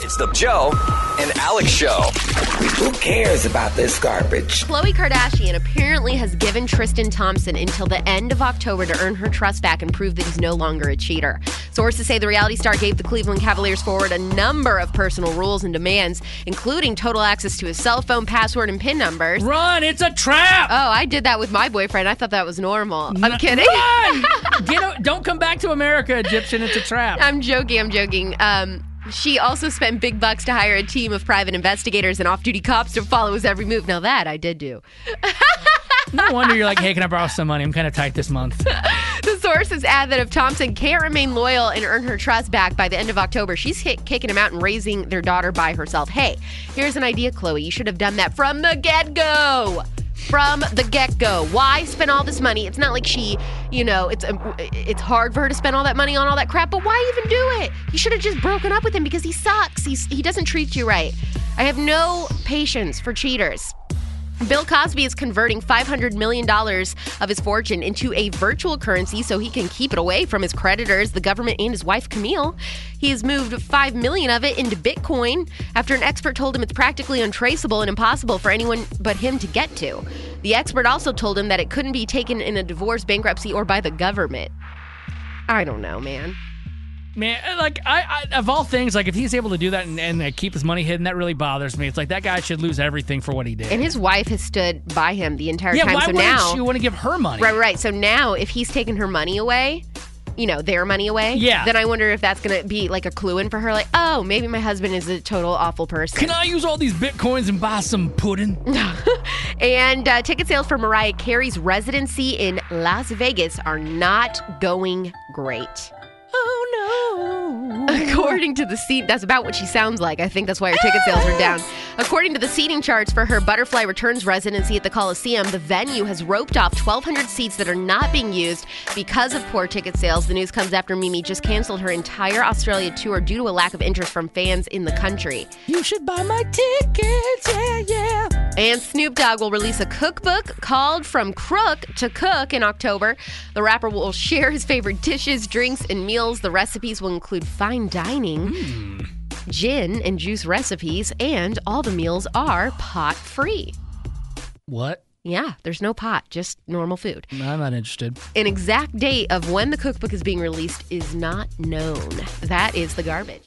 It's the Joe and Alex Show. Who cares about this garbage? Khloe Kardashian apparently has given Tristan Thompson until the end of October to earn her trust back and prove that he's no longer a cheater. Sources say the reality star gave the Cleveland Cavaliers forward a number of personal rules and demands, including total access to his cell phone, password, and PIN numbers. Run! It's a trap! Oh, I did that with my boyfriend. I thought that was normal. I'm kidding. Run! Don't come back to America, Egyptian. It's a trap. I'm joking. She also spent big bucks to hire a team of private investigators and off-duty cops to follow his every move. Now that I did do. No wonder you're like, hey, can I borrow some money? I'm kind of tight this month. The sources add that if Thompson can't remain loyal and earn her trust back by the end of October, she's kicking him out and raising their daughter by herself. Hey, here's an idea, Khloe. You should have done that from the get-go. From the get-go. Why spend all this money? It's not like she, it's hard for her to spend all that money on all that crap, but why even do it? You should have just broken up with him because he sucks. He doesn't treat you right. I have no patience for cheaters. Bill Cosby is converting $500 million of his fortune into a virtual currency so he can keep it away from his creditors, the government, and his wife, Camille. He has moved $5 million of it into Bitcoin after an expert told him it's practically untraceable and impossible for anyone but him to get to. The expert also told him that it couldn't be taken in a divorce, bankruptcy, or by the government. I don't know, man. Man, like, I of all things, like, if he's able to do that and keep his money hidden, that really bothers me. It's like, that guy should lose everything for what he did. And his wife has stood by him the entire time. Yeah, why so wouldn't now, she want to give her money? Right. So now, if he's taken her money away, their money away, then I wonder if that's going to be like a clue in for her, like, oh, maybe my husband is a total awful person. Can I use all these Bitcoins and buy some pudding? And ticket sales for Mariah Carey's residency in Las Vegas are not going great. Oh, no. According to the seat, that's about what she sounds like. I think that's why her ticket sales are down. According to the seating charts for her Butterfly Returns residency at the Coliseum, the venue has roped off 1,200 seats that are not being used because of poor ticket sales. The news comes after Mimi just canceled her entire Australia tour due to a lack of interest from fans in the country. You should buy my tickets, yeah. And Snoop Dogg will release a cookbook called From Crook to Cook in October. The rapper will share his favorite dishes, drinks, and meals. The recipes will include fine dining, gin and juice recipes, and all the meals are pot-free. What? Yeah, there's no pot, just normal food. I'm not interested. An exact date of when the cookbook is being released is not known. That is the garbage.